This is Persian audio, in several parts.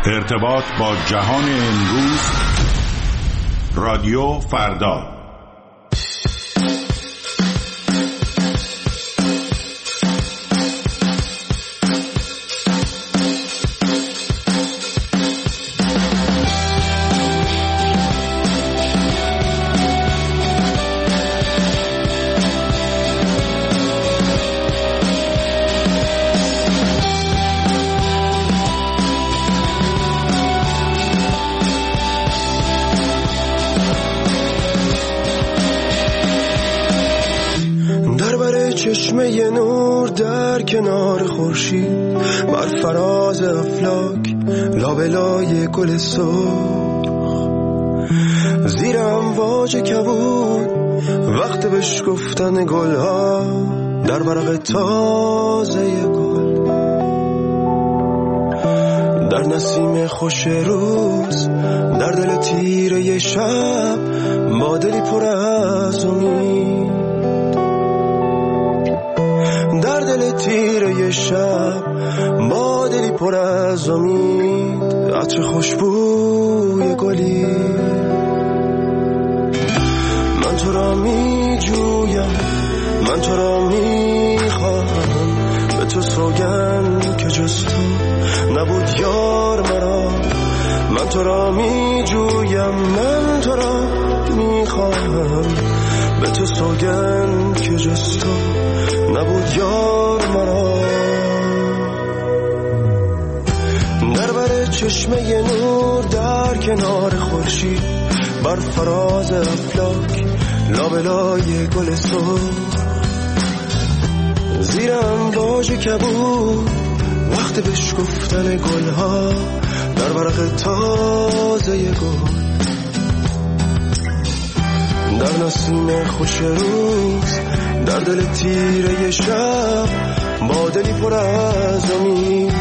ارتباط با جهان امروز، رادیو فردا. چشمه نور در کنار خورشید، بر فراز افلاک لابلای گل سرخ، زیر امواج کبود وقت بشکفتن گلها در ورق تازه گل، در نسیم خوش روز، در دل تیره شب، با دلی پر از امید، در دل تیره شب، با دلی پر از امید، عطر خوشبوی گلی. من تو را می جویم، من تو را می خواهم، به تو سوگند که جز تو نبود یار مرا. من تو را می جویم، من تو را می خواهم، به تو سوگند که جز تو نبود یار مرا. در بر چشمه نور در کنار خورشید، بر فراز افلاک لابلای گل سرخ، زیر امواج کبود وقت بشکفتن گلها در ورق تازه گل، در نسیم خوش روز، در دل تیره شب، با دلی پر از امید،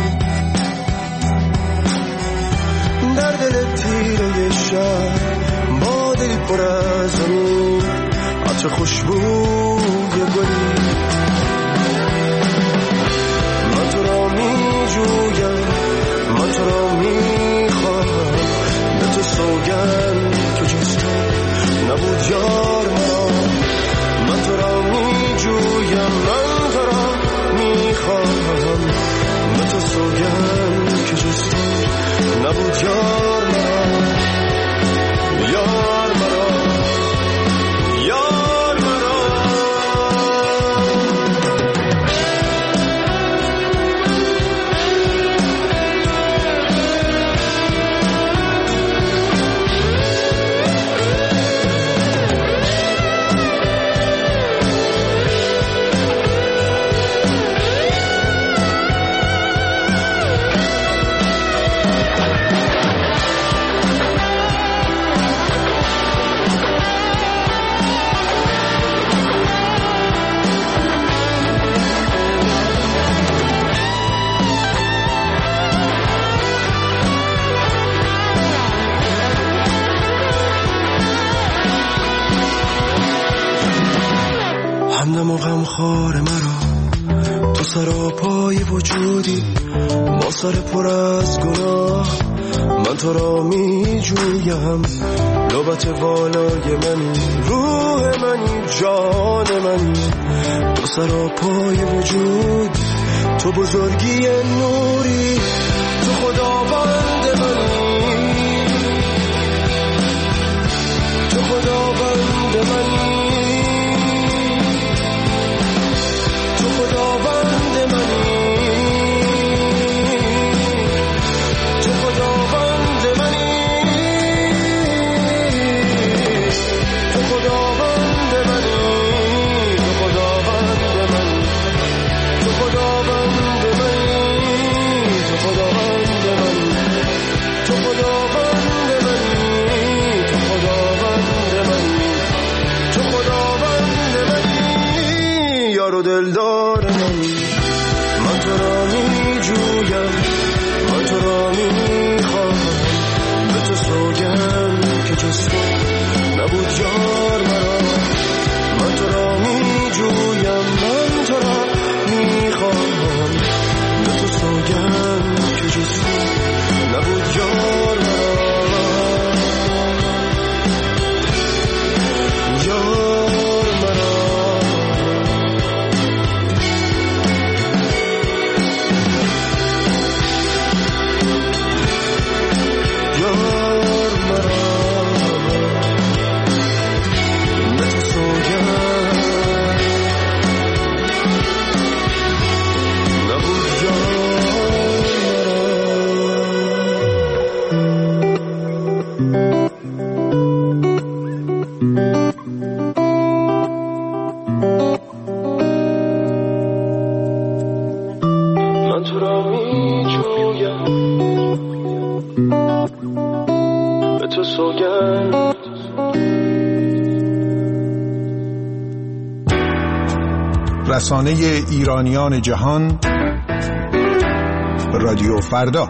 در دل تیره شب، با دلی پر از امید، عطر خوشبوی گلی. من تو را می جویم، من تو را می خواهم، به تو سوگند که جز تو نبود یار مرا. من تو را می جویم، من تو را می خواهم، به تو سوگند که جز تو نبود یار مرا، یار مرا، یار مرا. همدم و غمخوار مرا، تو سراپای وجودی، با سر پر از گناه. من تو را می جویم، لبت والای منی، روح منی، جان منی، تو سراپای وجود، تو بزرگی نوری، تو خداوند منی، تو خداوند منی، خداوند منی، تو خداوند منی، تو خداوند منی، تو خداوند منی، تو خداوند منی، تو خداوند منی، تو خداوند منی، تو خداوند منی، تو خداوند منی، یار و دلدار منی. من تو را می جویم، من تو را می خواهم، به تو سوگند که جز تو نبود یار مرا. من تو را می جویم، من تو را می خواهم، به تو سوگند که جز تو نبود سوگند. رسانه ایرانیان جهان، رادیو فردا.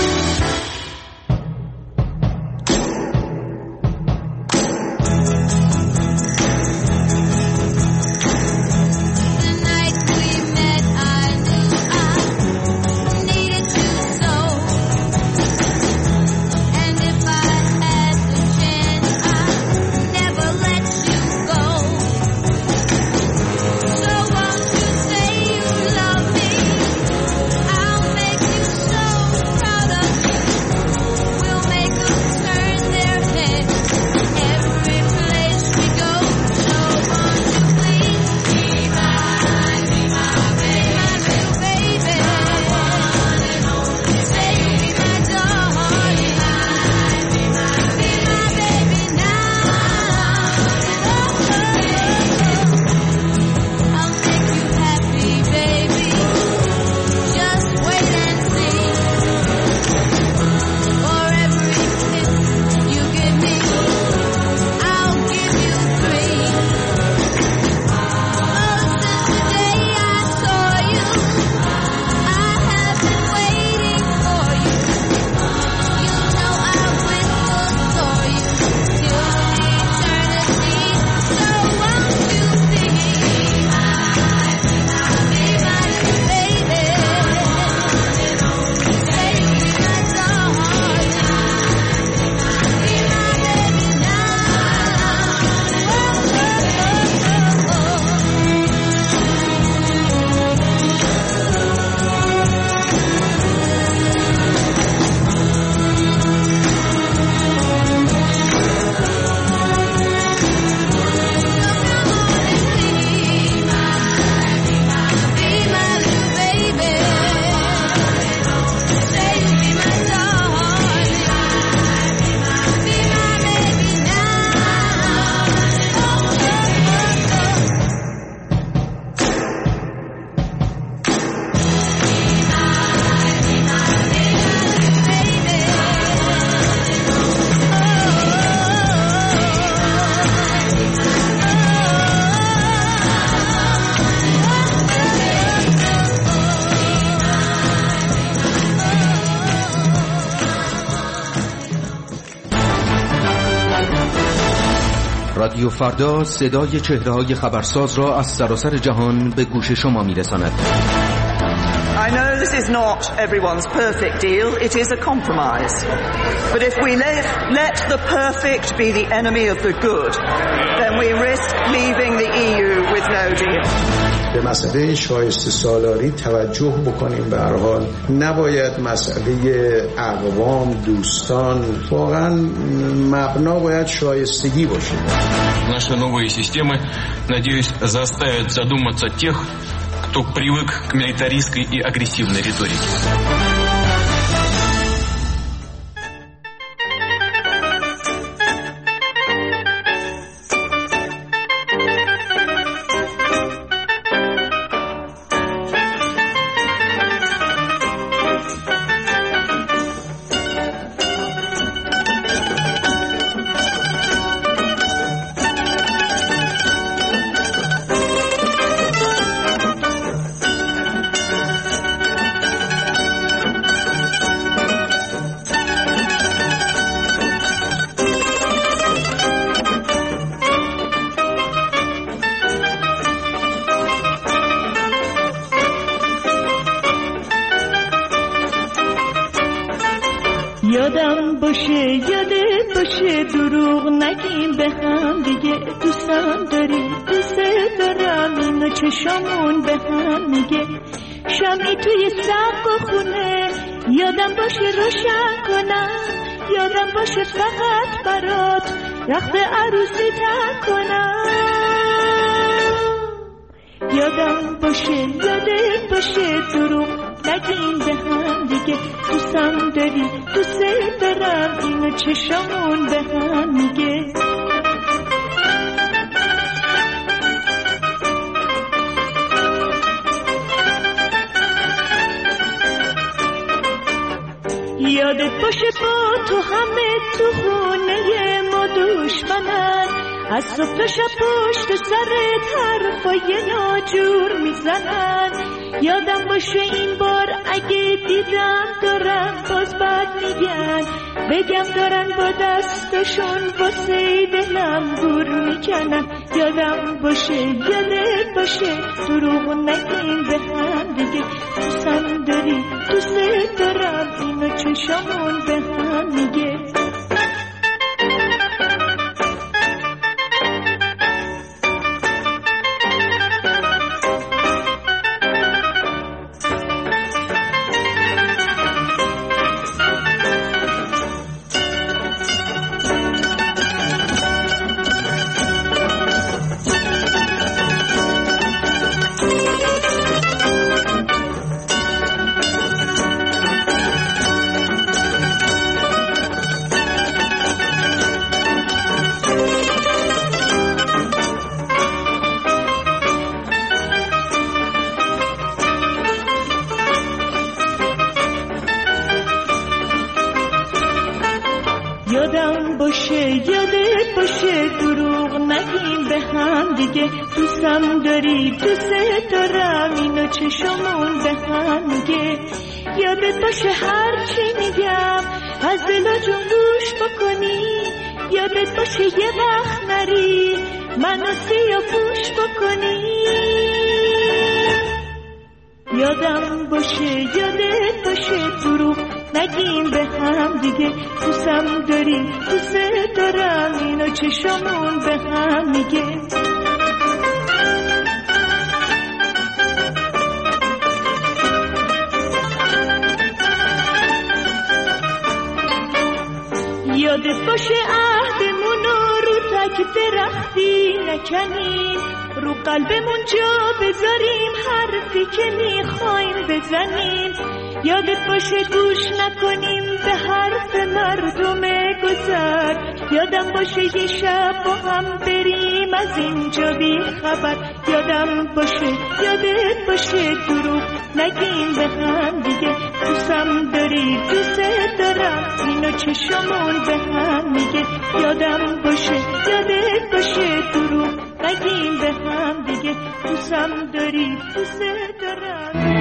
رادیو فردا صدای چهره‌های خبرساز را از سراسر جهان به گوش شما می‌رساند. I know this is not everyone's perfect deal, it is a compromise. But if we let the perfect be the enemy of the good, then we risk leaving the EU with no deal. به مسئله شایسته سالاری توجه بکنیم. به هر حال نباید مسئله اقوام، دوستان، واقعا مبنا باید شایستگی باشه. Наши новые системы, надеюсь, заставят задуматься тех, кто привык к милитаристской и агрессивной риторике. یادم باشه یادت باشه دروغ نگیم به هم دیگه، دوستم داری دوست دارم، اینو چشامون به هم میگه. شمی توی سقف و خونه یادم باشه روشن کنم، یادم باشه فقط برات رخت عروسی تن کنم. یادم باشه یادت باشه دروغ نگیم به هم دیگه، دوستم داری دوست دارم، اینو چشامون به هم میگه. یادت باشه با تو همه تو خونه ما دشمنن، از صبح تا شب پشت سرت حرفای ناجور میزنن. یادم باشه این بار اگه دیدم دارن باز بد میگن، بگم دارن با دستشون واسه دلم گور میکنن. یادم باشه یادت باشه دروغ نگیم به هم دیگه، دوستم داری دوست دارم اینو چشامون به هم میگه. یادم باشه یادت باشه دروغ نگیم به هم دیگه، دوستم داری دوست دارم اینو چشمون به هم میگه. یادت باشه هر چی میگم از دل جون گوش بکنی، یادت باشه یه وقت نری منو سیاه پوش بکنی. یادم باشه یادت باشه دروغ نگیم به هم دیگه، دوستم داری دوست دارم اینو چشمون به هم میگه. یادت باشه عهدمونو رو تک درختی نکنیم، رو قلبمون جا بذاریم حرفی که میخوایم بزنیم. یادت باشه گوش نکنیم به حرف مردم گذر، یادم باشه یه شب با هم بریم از اینجا بی خبر. یادم باشه یادت باشه دروغ نگیم به هم دیگه، دوستم داری دوست دارم اینو چشمون به هم میگه. یادم باشه یادت باشه دروغ نگیم به هم دیگه، دوستم داری دوست دارم.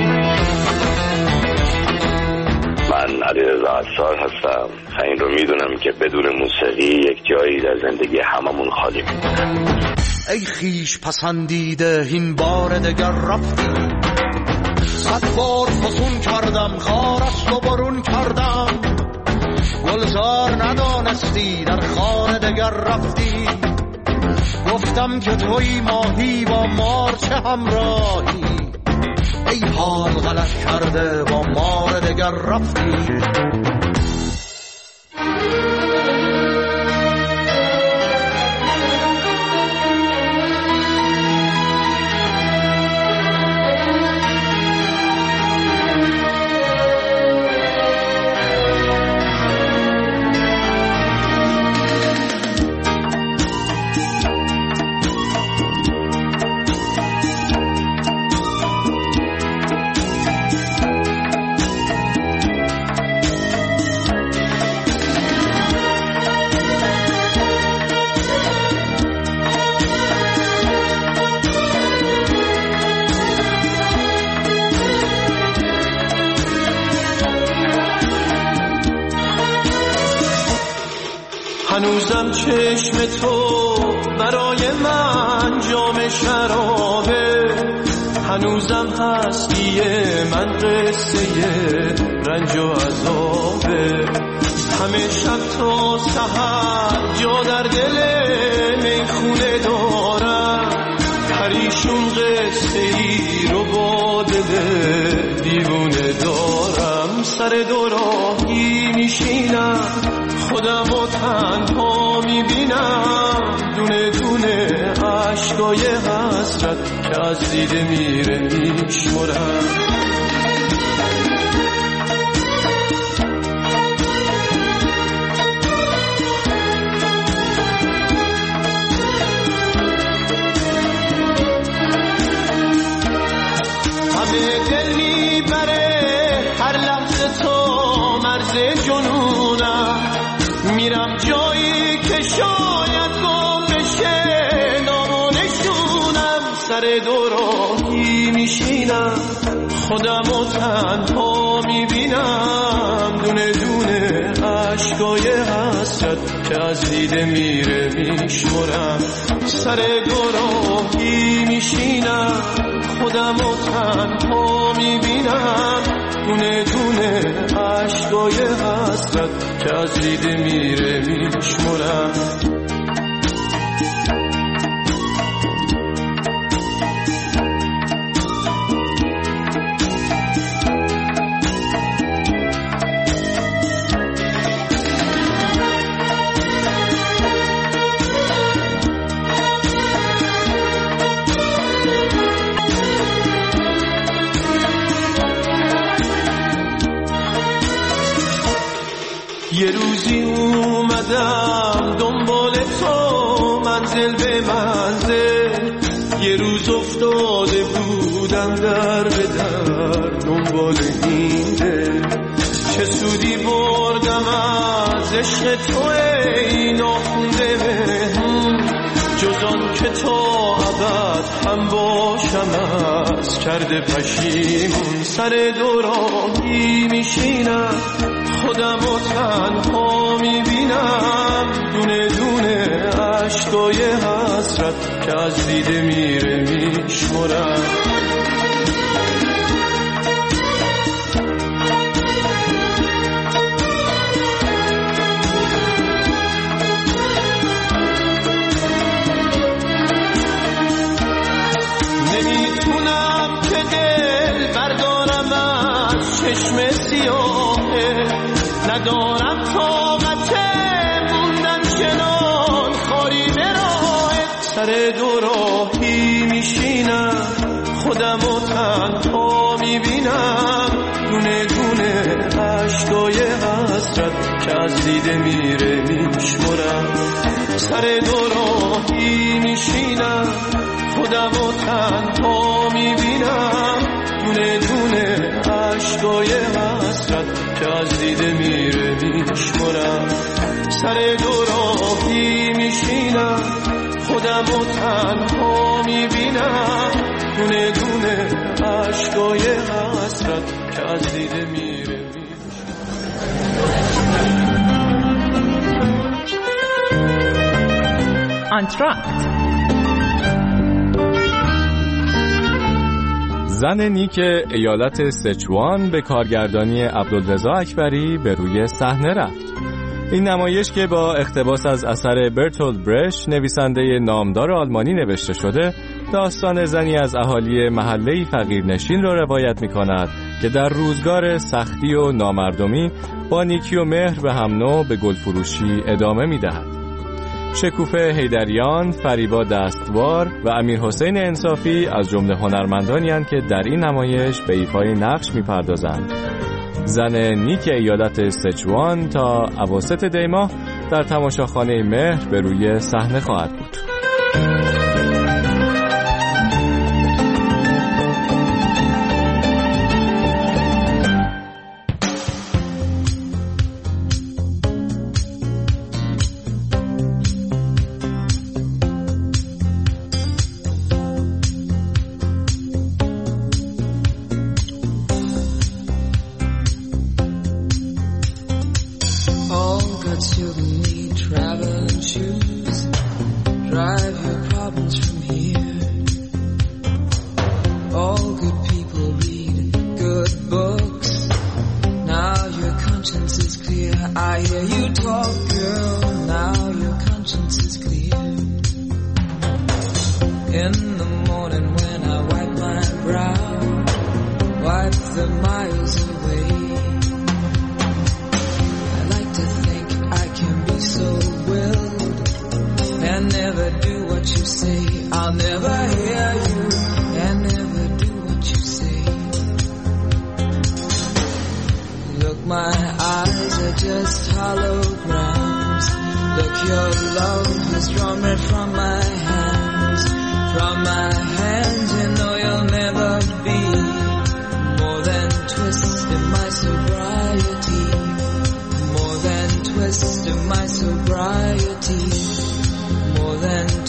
من علیرضا عطار هستم. این رو میدونم که بدون موسیقی یک جایی در زندگی هممون خالی میمونه. ای خیش پسندیده این بار دگر رفتی، 100 بار فسون کردم خارست و برون کردم، گلزار ندانستی در خانه دگر رفتی. گفتم که توی ماهی با مار چه همراهی، ای حال غلط کرده با مار دگر رفتی. هنوزم چشم تو برای من جام شرابه، هنوزم هستی من قصه رنج و عذابه. همه شب تا سحر جا در دل میخونه دارم، پریشون قصه ای رو با دل دیوونه دارم. سر دوراهی میشینم خودمو تنها میبینم، دونه دونه عشقای حسرت که از دیده میره میشمرم. همه دل میبره هر لحظه تو مرز جنونم، میرم جایی که شاید گم بشه نامونشونم. سر دوراهی میشینم، خودمو تنها میبینم، دونه دونه عشقای حسرت که از دیده میره میشمرم. سر دوراهی میشینم، خودمو تنها میبینم، دونه دونه عشقای حسرت که از دیده میره میشمرم. یه روزی اومدم دنبال تو منزل به منزل، یه روز افتاده بودم در به در دنبال این دل. چه سودی بردم از عشق تو ای ناخونده مهمون، جز آن که تا ابد هم باشم از کرده پشیمون. سر دوراهی میشینم، خودمو تنها میبینم، دونه دونه عشقای حسرت که از دیده میره میشمرم. نمیتونم که دل بردارم از چشم سیاهه، ندارم طاقت موندن چنان خاری به راهت. سر دوراهی میشینم، خودمو تنها میبینم، دونه دونه عشقای حسرت که از دیده میره میشمرم. سر دوراهی میشینم، خودمو تنها میبینم، دونه دونه عشقای حسرت که از دیده میره میشمرم. سر دوراهی میشینم، خودمو تنها میبینم، دونه دونه عشقای حسرت که از دیده میره آنتراکت. زن نیک ایالت سچوان به کارگردانی عبدالرضا اکبری به روی صحنه رفت. این نمایش که با اقتباس از اثر برتولد برشت نویسنده نامدار آلمانی نوشته شده، داستان زنی از اهالی محله‌ای فقیرنشین را روایت می‌کند که در روزگار سختی و نامردمی با نیکی و مهر به هم نوع به گلفروشی ادامه می‌دهد. شکوفه حیدریان، فریبا دستوار و امیر حسین انصافی از جمله هنرمندانی هستند که در این نمایش به ایفای نقش می‌پردازند. زن نیک ایالت سچوان تا اواسط دی ماه در تماشاخانه مهر به روی صحنه خواهد بود.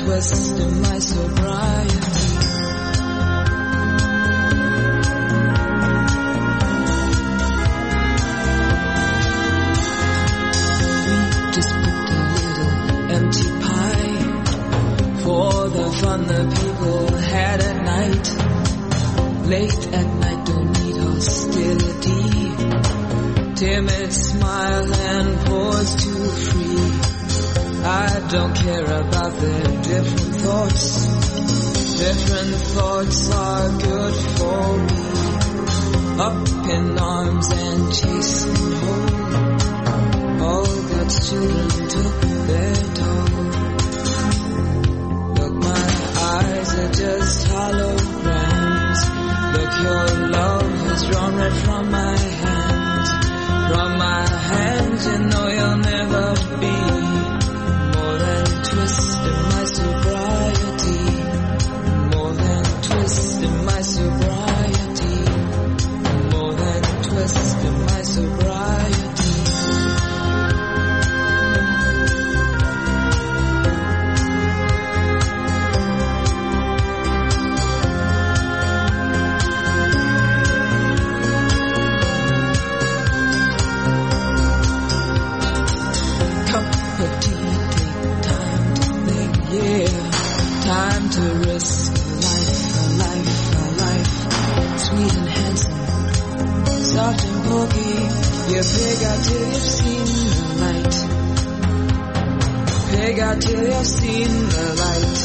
twist in my sobriety. We just picked a little empty pie for the fun the people had at night. Late at night, don't need hostility. Timid smile and pause too free. I don't care about their different thoughts. Different thoughts are good for me. Up in arms and chasing home. All God's children took their toll. Look, my eyes are just holograms. Look, your love has drawn red from my hands. From my hands, you know you'll never be more than twist in my sobriety. More than twist in my sobriety. More than twist in my sobriety. Time to risk a life, sweet and handsome, soft and pokey. You pig out till you've seen the light. Pig out till you've seen the light.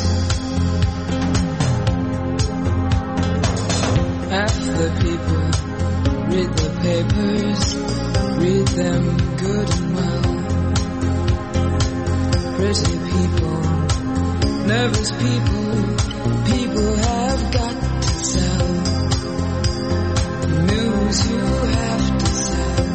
Half the people read the papers, read them good and well. Pretty people, nervous people, people have got to sell. News you have to sell.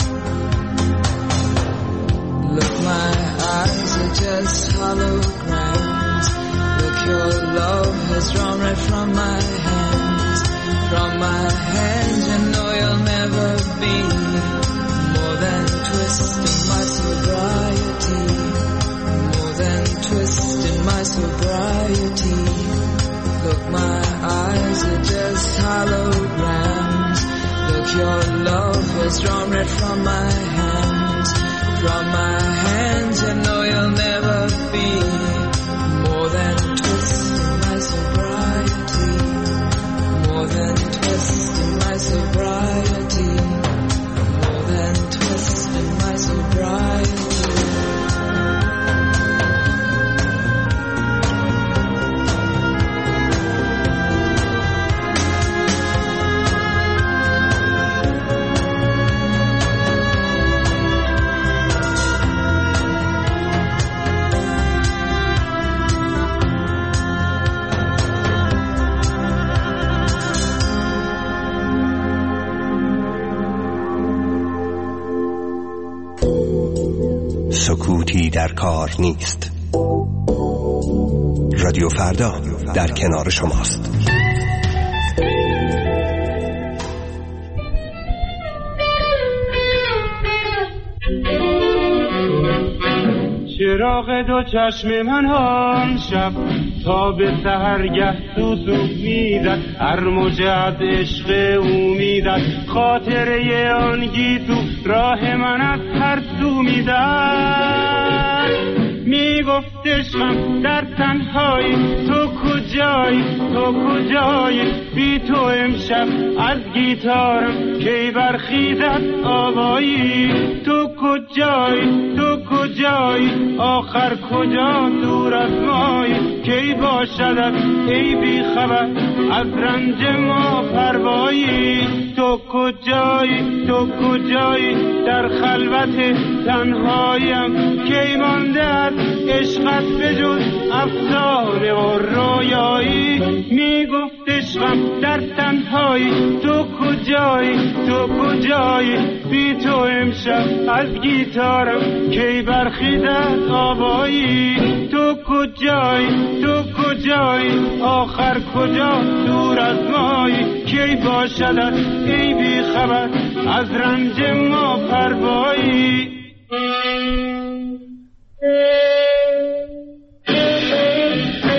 Look, my eyes are just holograms. Look, your love has drawn right from my hands. From my hands, you know you'll never be more than twist in my sobriety. More than twist in my sobriety. Look, my eyes are just holograms. Look, your love was drawn right from my hands. From my hands, you know you'll never be more than twist in my sobriety. More than twist in my sobriety. More than twist in my sobriety. سکوتی در کار نیست. رادیو فردا در کنار شماست. چراغ دو چشم من آن شب تا به سحرگه سوسو میزد، هر موجه از عشق او میزد، خاطره آن گیسو راه من از هر سو میزد. میگفت عشقم در تنهایی تو کجایی، تو کجایی، بی تو امشب از گیتارم کی برخیزد آوایی. تو کجایی، تو کجایی، آخر کجا دور از مایی، کی باشدت ای بی خبر از رنج ما پروایی. تو کجایی، تو کجایی، در خلوت تنهایم کی مانده از عشقت بجز افسانه و رویایی. میگفت عشقم در تنهایی تو کجایی، تو کجایی، بی تو امشب از گیتارم کی برخیزد آوایی. تو کجایی، تو کجایی، آخر کجا دور از مایی، کی باشدت ای بی خبر از رنج ما پروایی.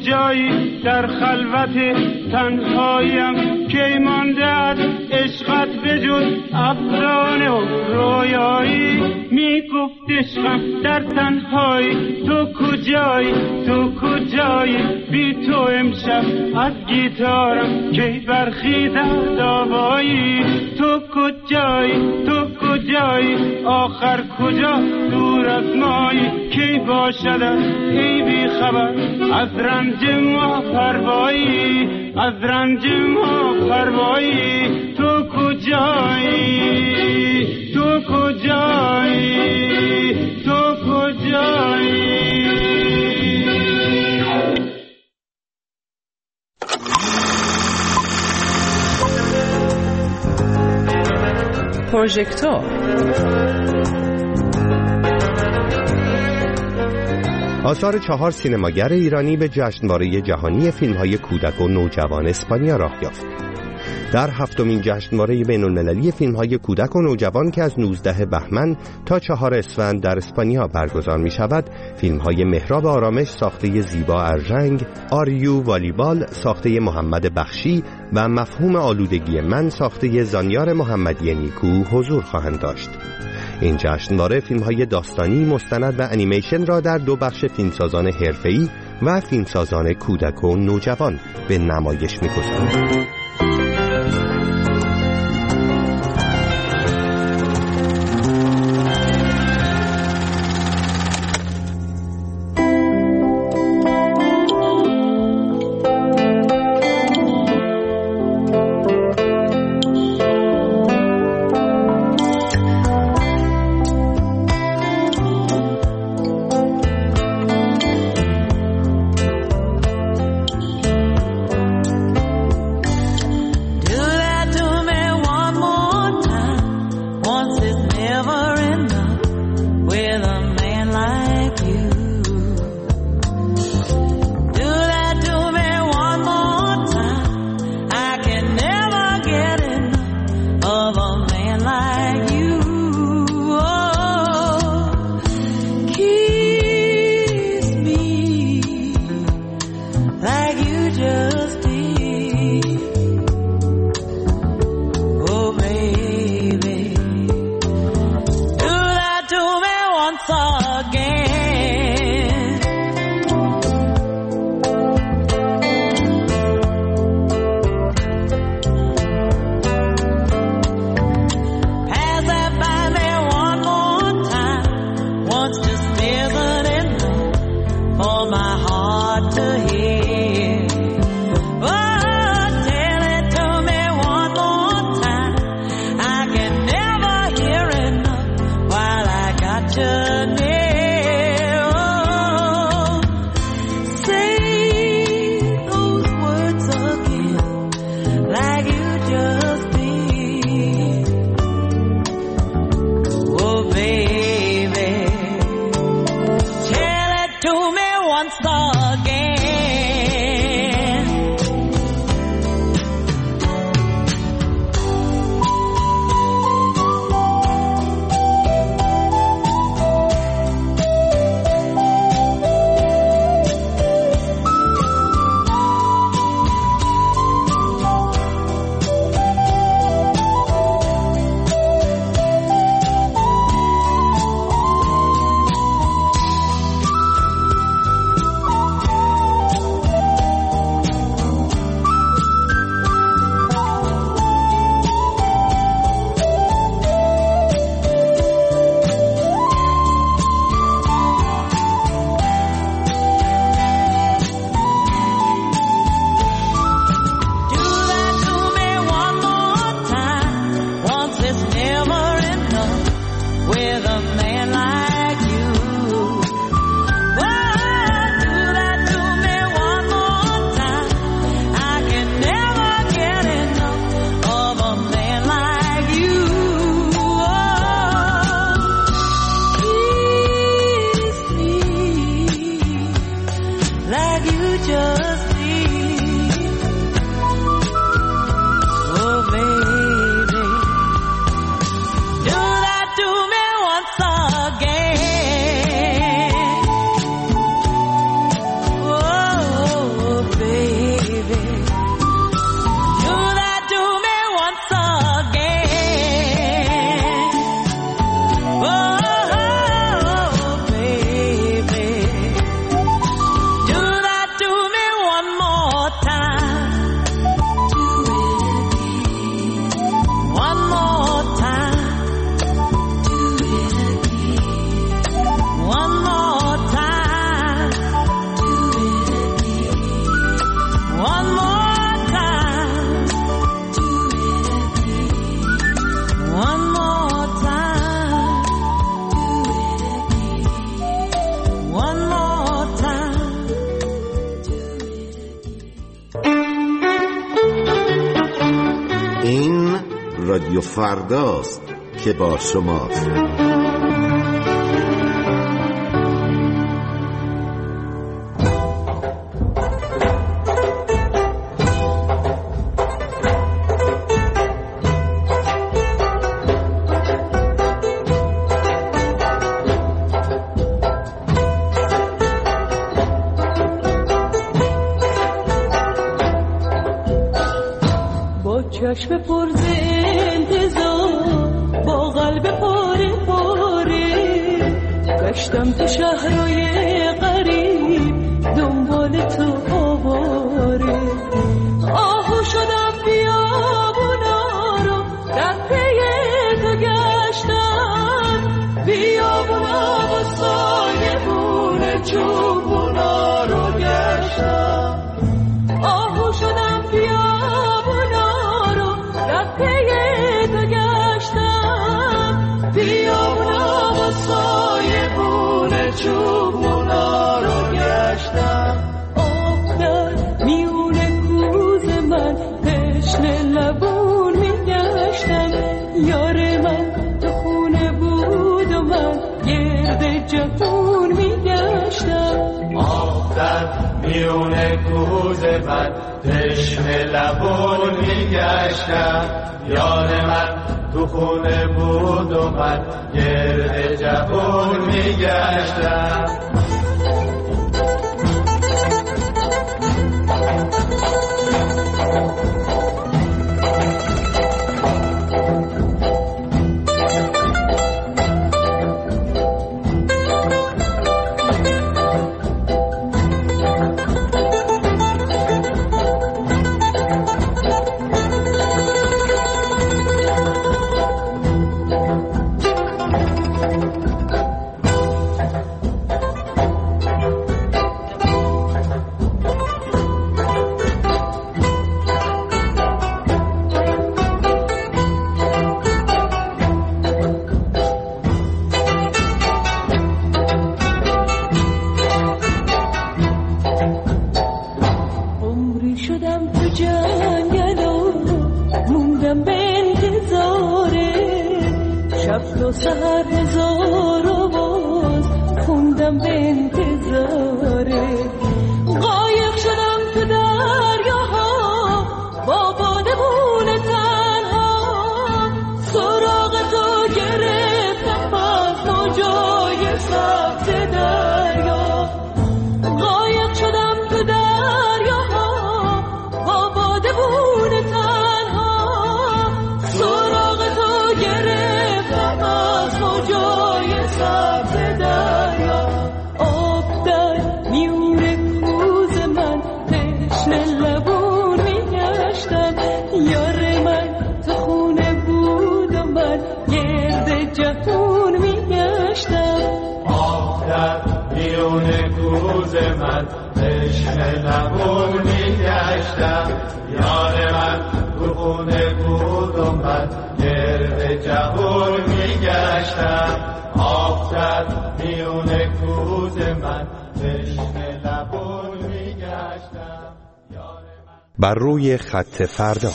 کجایی در خلوت تنهاییم که مانده از عشقت بجز افسانه و رویایی میگفت عشقم در تنهایی تو کجایی تو کجایی بی تو امشب از گیتارم که برخیزد آوایی تو کجایی تو کجایی آخر کجا دور از مایی کی باشد ای بی خبر از رنج ما پروایی از رنج ما پروایی تو کجایی تو کجایی تو کجایی پروژکتور آثار 4 سینماگر ایرانی به جشنواره جهانی فیلم‌های کودک و نوجوان اسپانیا راه یافت. در 7مین جشنواره بین‌المللی فیلم‌های کودک و نوجوان که از 19 بهمن تا 4 اسفند در اسپانیا برگزار می‌شود، فیلم‌های مهراب آرامش ساخته زیبا ارژنگ، آریو والیبال ساخته محمد بخشی و مفهوم آلودگی من ساخته زانیار محمدی نیکو حضور خواهند داشت. این جشنواره فیلم‌های داستانی، مستند و انیمیشن را در 2 بخش فیلمسازان حرفه‌ای و فیلمسازان کودک و نوجوان به نمایش می‌گذارد. رادیو فرداست که با شماست. چشم پر ز انتظار با قلب پاره پاره گشتم تو شهرهای غریب دنبال تو آواره آهو شدم بیابونا رو در پی تو گشتم بیابونا و سایبون چوبونا رو گشتم آهو شدم چوبونا رو گشتم آب در میون کوز من تشنه لبون میگشتم یار من تو خونه بود و من گرد جهون میگشتم آب در میون کوز من تشنه لبون میگشتم یار من تو خونه بود و من گرد جهون میگشتم سهر هزار آواز خوندم به انتظاره قایق شدم تو دریاها با بادمون تنها سراغ تو گرفتم از موجای سبز دریا قایق شدم تو دریاها با بادمون تنها سراغ تو گرفتم از موجای سبز دریا آب در میون کوز من تشنه لبون میگشتم یار من تو خونه بود و من گرد جهون میگشتم آب در میون کوز من تشنه لبون میگشتم یار من تو خونه بود و من گرد جهون میگشتم آب در میون کوز من تشنه لبون میگشتم بر روی خط فردا.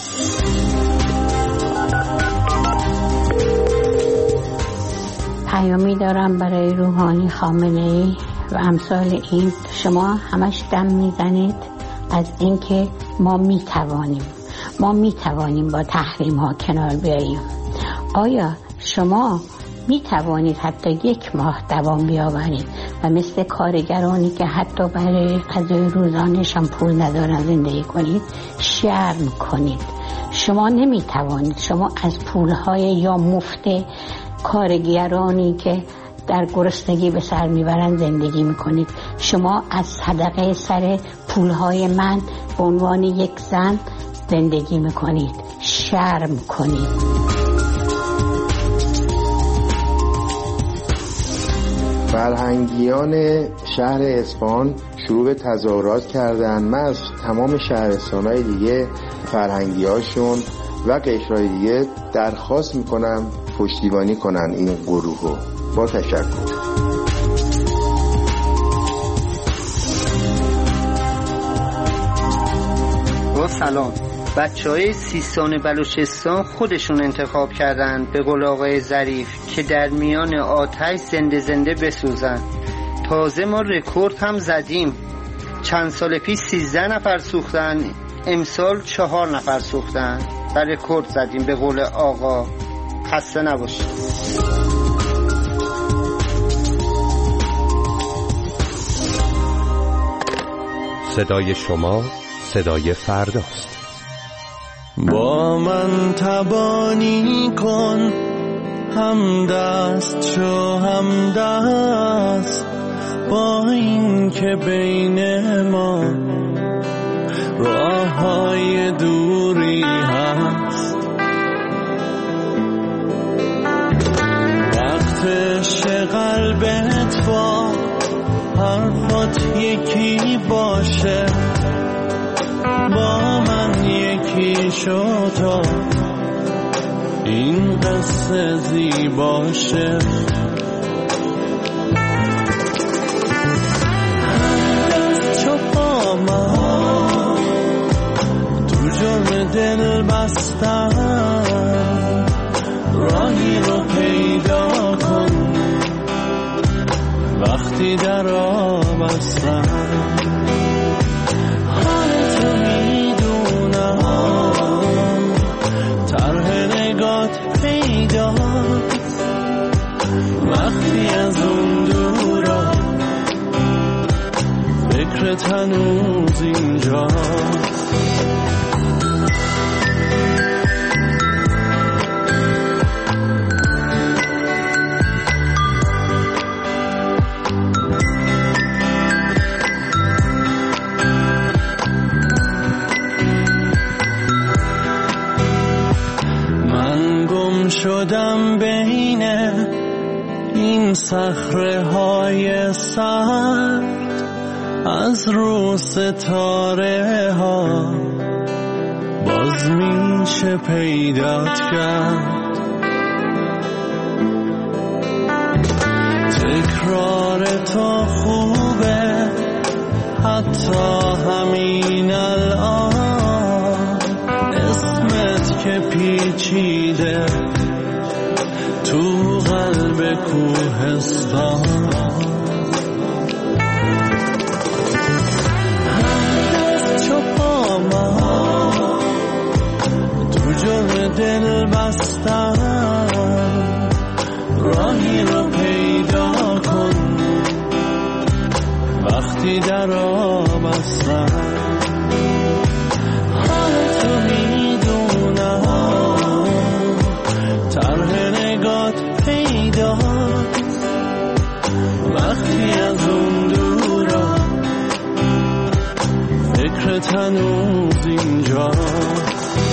پیامی دارم برای روحانی خامنه‌ای و امثال این. شما همش دم میزنید از اینکه ما میتوانیم با تحریم ها کنار بیاییم. آیا شما میتوانید حتی 1 ماه دوام بیاورید و مثل کارگرانی که حتی برای غذای روزانه‌شان پول ندارن زندگی کنید؟ شرم کنید. شما نمیتوانید. شما از پولهای یا مفت کارگرانی که در گرسنگی به سر میبرن زندگی میکنید. شما از صدقه سر پولهای من به عنوان یک زن زندگی میکنید. شرم کنید. فرهنگیان شهر اصفهان شروع به تظاهرات کردن. من از تمام شهرستان‌های دیگه فرهنگی‌هاشون و قشرهای دیگه درخواست میکنم پشتیبانی کنن این گروه رو. با تشکر. با سلام، بچه‌های سیستان بلوچستان خودشون انتخاب کردن به قول آقای ظریف که در میان آتش زنده زنده بسوزن. تازه ما رکورد هم زدیم. چند سال پیش 13 نفر سوختن، امسال 4 نفر سوختن و رکورد زدیم به قول آقا. خسته نباشید. صدای شما صدای فرداست. با من تبانی کن، هم دست شو هم دست، با این که بین ما راه های دوری هست. وقتش قلبت با حرفات یکی باشه، با من یکی شو تا این قصه زیباشه. دست چو با من تو جرم دل بستن، راهی رو پیدا کن وقتی در آب هستن. حالتو میدونم، طرح نگات پیداست وقتی از اون دورا، فکرت هنوز اینجاست. شدم بین این صخره های سرد، از رو ستاره ها باز میشه پیدات کرد. تکرار تو خوبه حتی همین الان، اسمت که پیچیده تو قلب کوهستان. دست چو پا من تو جرم دل بستن، راهی رو پیدا کن وقتی در آب هستن. حالتو میدونم، طرح نگات پیداست وقتی از اون دورا، فکرت هنوز اینجاست.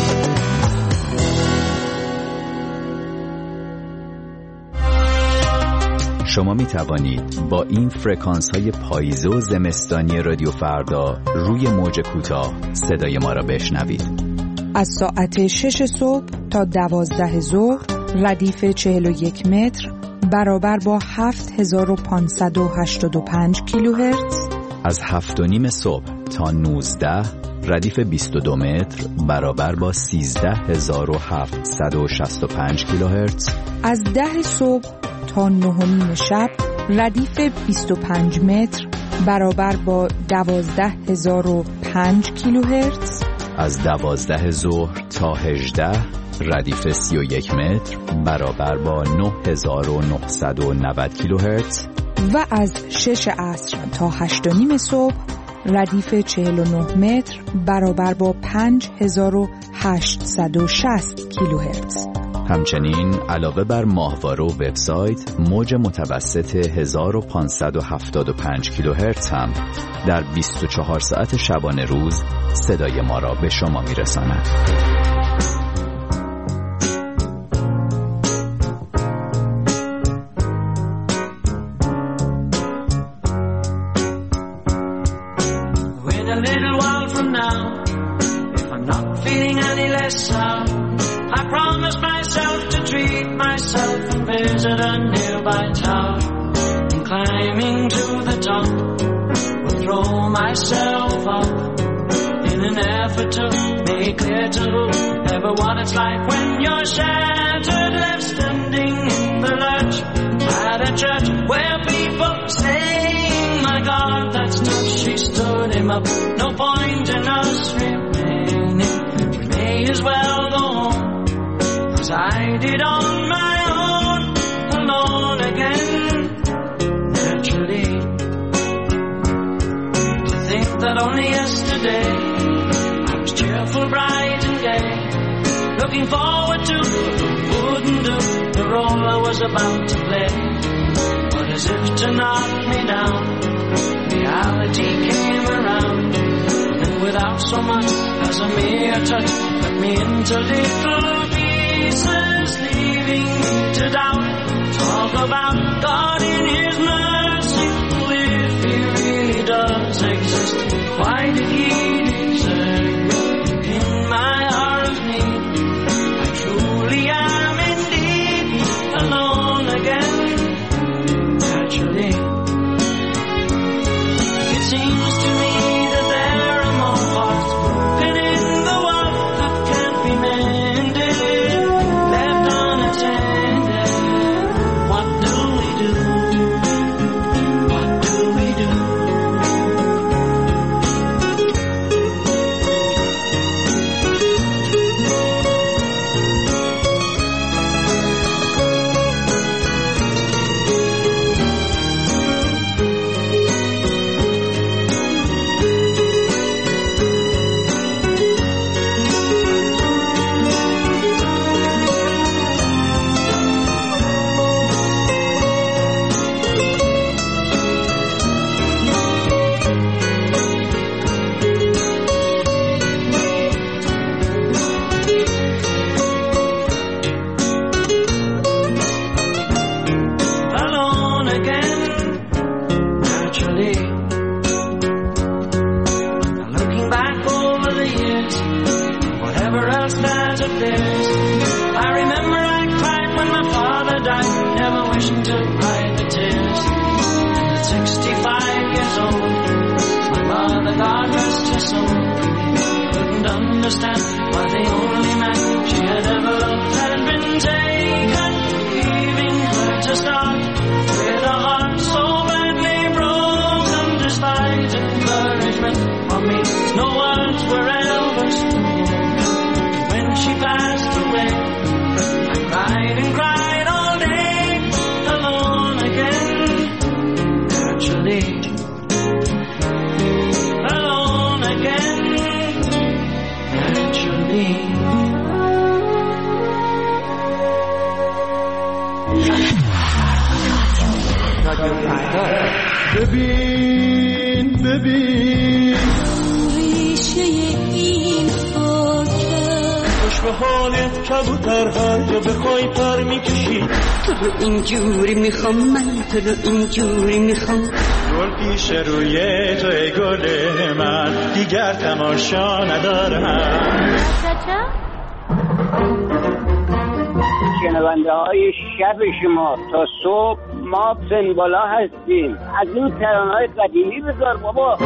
شما می توانید با این فرکانس های پاییزه و زمستانی رادیو فردا روی موج کوتاه صدای ما را بشنوید. از ساعت 6 صبح تا 12 ظهر ردیف 41 متر برابر با 7585 کیلوهرتز. از 7:30 صبح تا 19 ردیف 22 متر برابر با 13765 کیلوهرتز. از 10 صبح تا 9 شب ردیف 25 متر برابر با 12005 کیلوهرتز. از 12 ظهر تا 18 ردیف 31 متر برابر با 9990 کیلوهرتز. و از 6 عصر تا 8:30 صبح ردیف 49 متر برابر با 5860 کیلوهرتز. همچنین علاوه بر ماهواره و وبسایت، موج متوسط 1575 کیلوهرتز هم در 24 ساعت شبانه روز صدای ما را به شما میرساند. Myself up in an an effort to make clear to whoever what it's like when you're shattered, left standing in the lurch at a church where people say, my God, that's tough. She stood him up. No point in us remaining. We may as well go home, 'cause I did on my own, alone again. Naturally, to think that only yesterday I was cheerful, bright and gay, looking forward to wouldn't do the role I was about to play. But as if to knock me down, reality came around, and without so much as a mere touch, cut me into little pieces, leaving me to doubt. Talk about God in His mercy, if He really does exist, why did He desert me in my hour of need? I truly am indeed alone again. Naturally, it seems to me that there are more hearts broken in the world that can't be mended, left unattended. What do we do? What do we do? Alone again, naturally. Now looking back over the years, whatever else that appears, I remember I cried when my father died, never wishing to hide the tears. And at 65 years old, my mother, God rest her soul, couldn't understand why the only man she had ever loved had been taken, leaving her to start with a heart so badly broken. Despite encouragement from me, no words were ever spoken. When she passed away, I cried and cried all day, alone again. Naturally, alone again. Naturally. ببین ببین ریشه این خاکه، خوش به حالت کبوتر هر جا بخوای پر میکشی. تو رو اینجوری میخوام، من تو رو اینجوری میخوام. گل پیش روی تو ای گل من، دیگر تماشا ندارم. شنونده های شب شما تا صبح ما سنبالا هستیم. از این ترانه‌های قدیمی بذار بابا.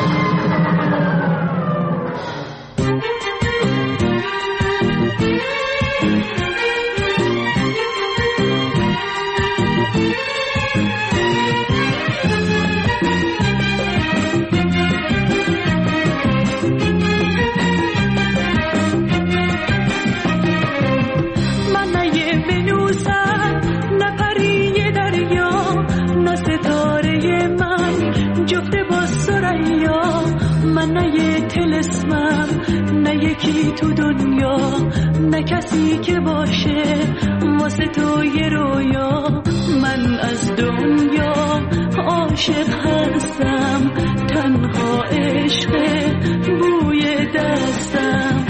یکی تو دنیا، نه کسی که باشه واسه تو یه رویا. من از دنیا عاشق هستم، تنها عشق بوی دستم.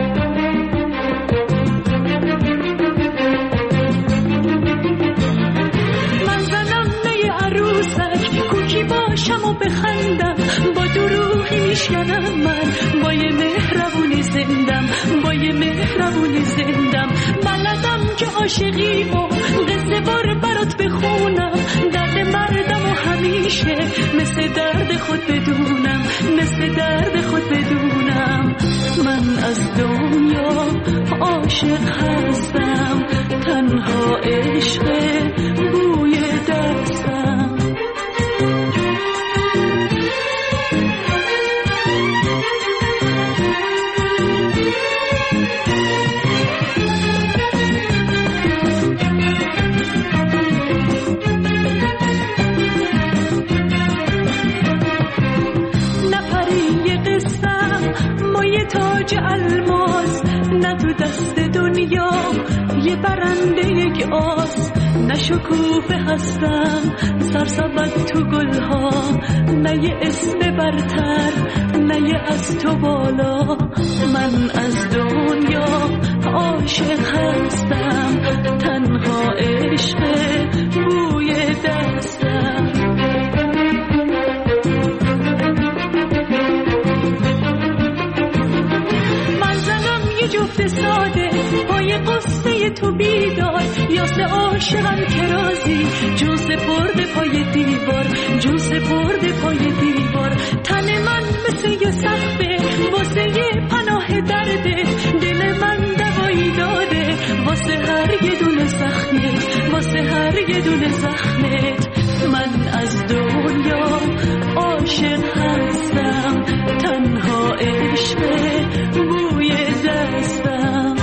من زنم نه عروسک، کوکی باشم و بخندم، با دروغی میشکنم من، با یه مهربونی زندم، با یه مهربونی زندم. بلدم که عاشقی و قصه بار برات بخونم، درد مردم و همیشه مثل درد خود بدونم، مثل درد خود بدونم. من از دنیا عاشق هستم، تنها عشق بوی دستم. تاج الماس نه تو دست دنیا یه برنده یک آس، نه شکوفه هستم سرسبد تو گلها، نه یه اسم برتر نه یه از تو بالا. من از دنیا عاشق هستم، تنها عشق بوی دستم. جفت ساده پای قصه تو بیدار، یاسه عاشقم که رازی جون سپرده پای دیوار، جون سپرده پای دیوار. تن من مثل یه سقفه واسه یه پناه درده، دل من دوایی داده واسه هر یه دونه زخمت، واسه هر یه دونه زخمت. من از دنیا عاشق هستم، تنها عشق بوی دستم.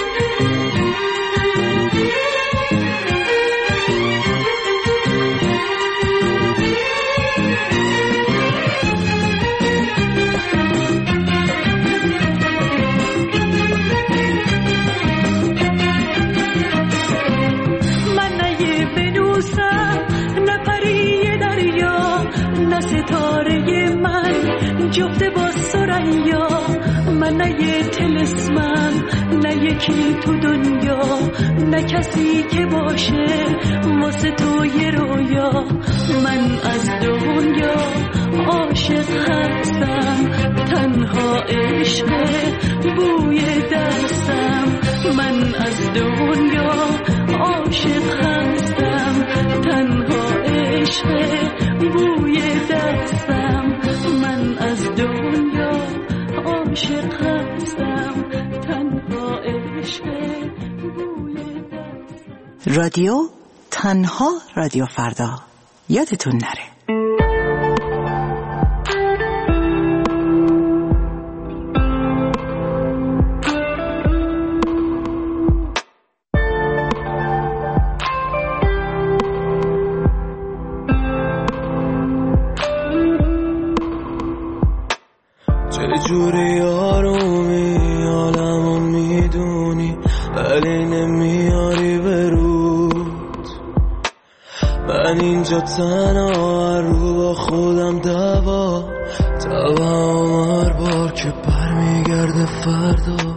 من نه یه ونوسم نه پری دریا، نه ستاره من جفت با سریا. من نه یه طلسمم نه یکی تو دنیا، نه کسی که باشه واسه تو یه رویا. من از دنیا عاشق هستم، تنها عشق بوی دستم. من از دنیا عاشق هستم، تنها عشق بوی دستم. من از دنیا عاشق هستم، تنها عشق بوی دستم. رادیو تنها رادیو فردا، یادتون نره. چجوری آرومی عالمو میدونی ولی نمیاری برود. من اینجا تنها رو با خودم دوا هر بار که برمیگرده فردا.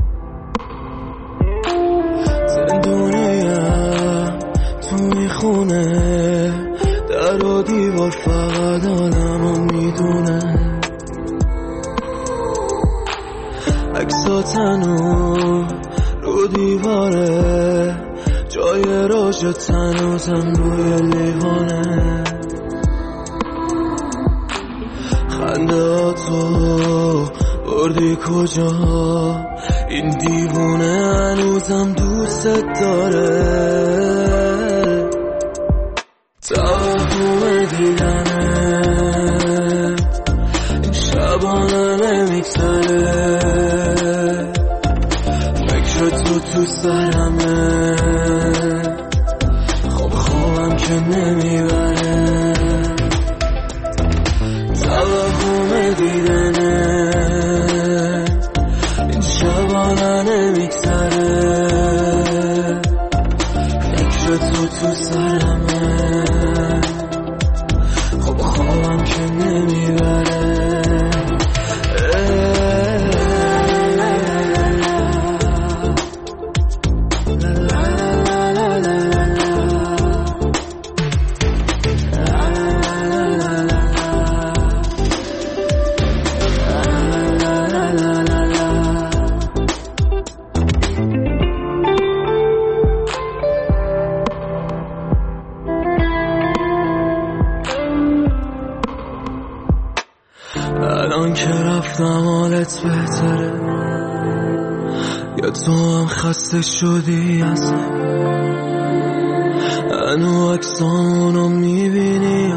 زندونیم تو میخونه در و دیوار، فقط آدمو میدونه. عکساتنو رو دیواره، جای راجت هنوزم روی لیوانه. خندهاتو بردی کجا، این دیوونه هنوزم دوست داره. توهم دیدنه این شبانه نمیگذره، فکر تو سرمه، خوابم که نمیبره. توهم دیدنه این شبانه نمیگذره، فکر تو سرمه، خوابم که نمیبره. یا تو هم خسته شدی از هنو عکسامونو میبینی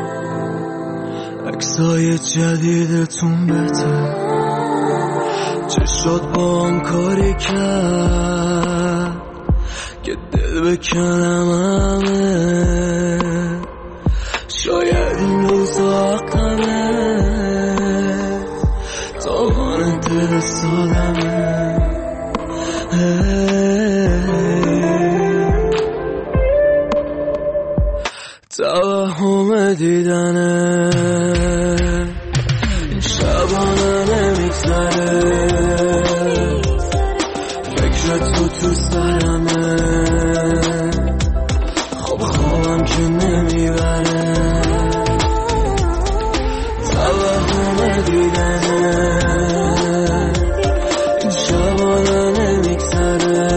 عکسای جدیدتون بهتر چه شد با هم کاری کرد که دل بکنم همه شاید این روزا حقمه تاوان دل سادمه توهم دیدنه این شبانه نمیگذره فکر تو سرمه خوابم که نمیبره توهم دیدنه این شبانه نمیگذره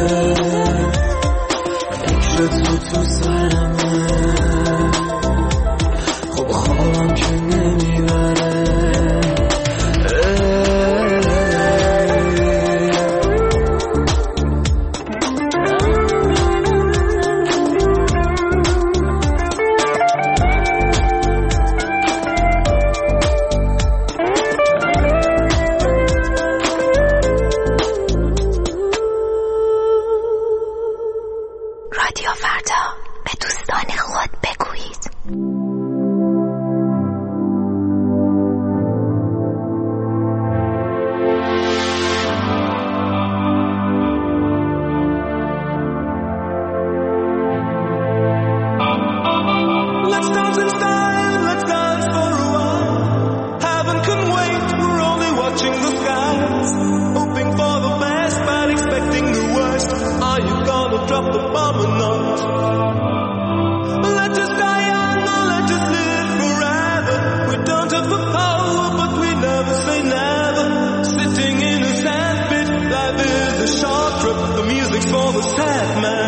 فکر تو سرمه خوابم که نمیبره رادیو فردا به دوستان خود بگویید. Let's dance in style, let's dance for a while. Heaven can wait, we're only watching the skies. Hoping for the best, but expecting the worst. Are you gonna drop the bomb or not? Let us die young or let us live forever. We don't have the power, but we never say never. Sitting in a sandpit, life is a short trip. The music's for the sad man.